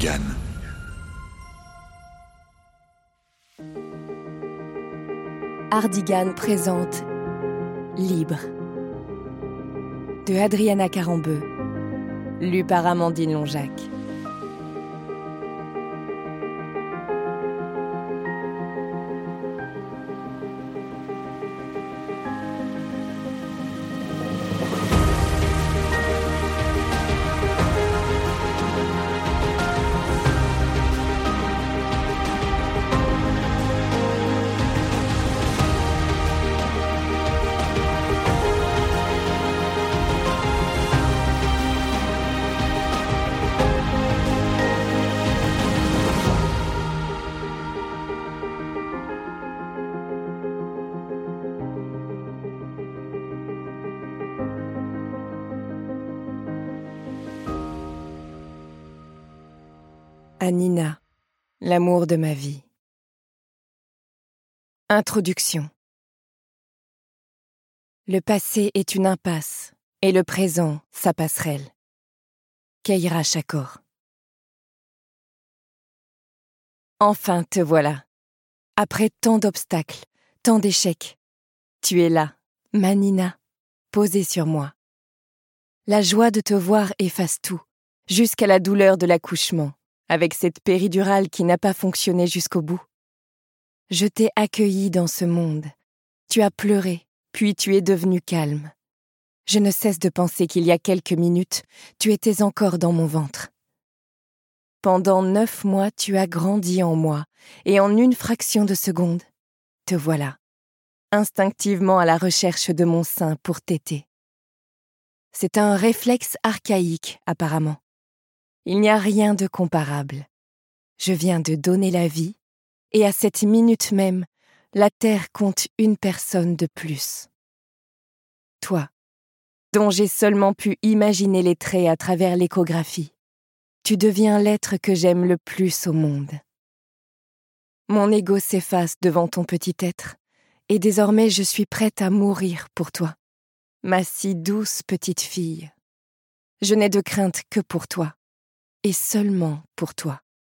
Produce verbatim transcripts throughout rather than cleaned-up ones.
Hardigan. Hardigan présente Libre de Adriana Carambeu, lu par Amandine Lonjac. À Nina, l'amour de ma vie. Introduction. Le passé est une impasse et le présent sa passerelle. Keira Chakor. Enfin te voilà. Après tant d'obstacles, tant d'échecs, tu es là, ma Nina, posée sur moi. La joie de te voir efface tout, jusqu'à la douleur de l'accouchement, avec cette péridurale qui n'a pas fonctionné jusqu'au bout. Je t'ai accueillie dans ce monde. Tu as pleuré, puis tu es devenue calme. Je ne cesse de penser qu'il y a quelques minutes, tu étais encore dans mon ventre. Pendant neuf mois, tu as grandi en moi, et en une fraction de seconde, te voilà, instinctivement à la recherche de mon sein pour téter. C'est un réflexe archaïque, apparemment. Il n'y a rien de comparable. Je viens de donner la vie, et à cette minute même, la Terre compte une personne de plus. Toi, dont j'ai seulement pu imaginer les traits à travers l'échographie, tu deviens l'être que j'aime le plus au monde. Mon ego s'efface devant ton petit être, et désormais je suis prête à mourir pour toi, ma si douce petite fille. Je n'ai de crainte que pour toi. Et seulement pour toi.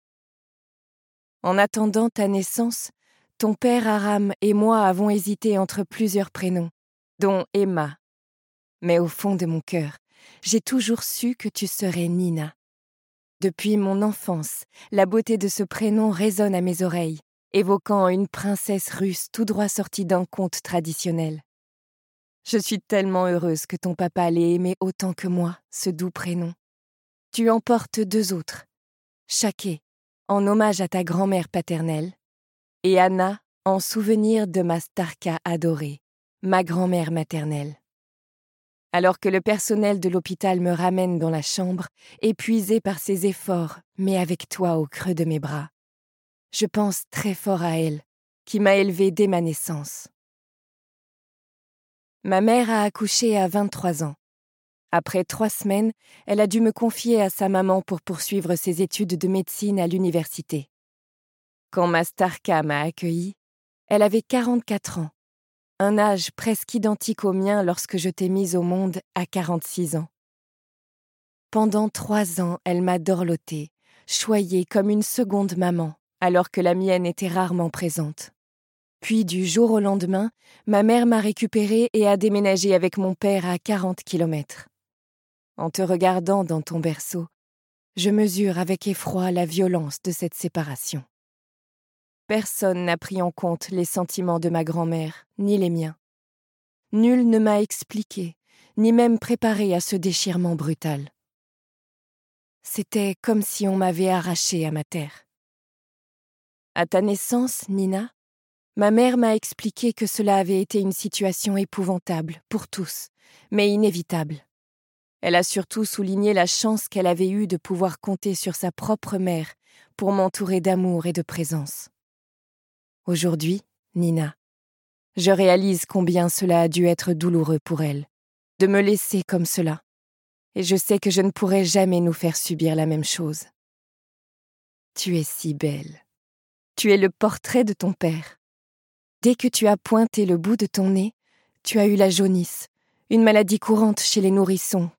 En attendant ta naissance, ton père Aram et moi avons hésité entre plusieurs prénoms, dont Emma. Mais au fond de mon cœur, j'ai toujours su que tu serais Nina. Depuis mon enfance, la beauté de ce prénom résonne à mes oreilles, évoquant une princesse russe tout droit sortie d'un conte traditionnel. Je suis tellement heureuse que ton papa l'ait aimé autant que moi, ce doux prénom. Tu en portes deux autres, Shaké, en hommage à ta grand-mère paternelle, et Anna, en souvenir de ma Starka adorée, ma grand-mère maternelle. Alors que le personnel de l'hôpital me ramène dans la chambre, épuisé par ses efforts, mais avec toi au creux de mes bras, je pense très fort à elle, qui m'a élevée dès ma naissance. Ma mère a accouché à vingt-trois ans. Après trois semaines, elle a dû me confier à sa maman pour poursuivre ses études de médecine à l'université. Quand ma Starka m'a accueillie, elle avait quarante-quatre ans, un âge presque identique au mien lorsque je t'ai mise au monde à quarante-six ans. Pendant trois ans, elle m'a dorlotée, choyée comme une seconde maman, alors que la mienne était rarement présente. Puis du jour au lendemain, ma mère m'a récupérée et a déménagé avec mon père à quarante kilomètres. En te regardant dans ton berceau, je mesure avec effroi la violence de cette séparation. Personne n'a pris en compte les sentiments de ma grand-mère, ni les miens. Nul ne m'a expliqué, ni même préparé à ce déchirement brutal. C'était comme si on m'avait arrachée à ma terre. À ta naissance, Nina, ma mère m'a expliqué que cela avait été une situation épouvantable pour tous, mais inévitable. Elle a surtout souligné la chance qu'elle avait eue de pouvoir compter sur sa propre mère pour m'entourer d'amour et de présence. Aujourd'hui, Nina, je réalise combien cela a dû être douloureux pour elle, de me laisser comme cela, et je sais que je ne pourrai jamais nous faire subir la même chose. Tu es si belle. Tu es le portrait de ton père. Dès que tu as pointé le bout de ton nez, tu as eu la jaunisse, une maladie courante chez les nourrissons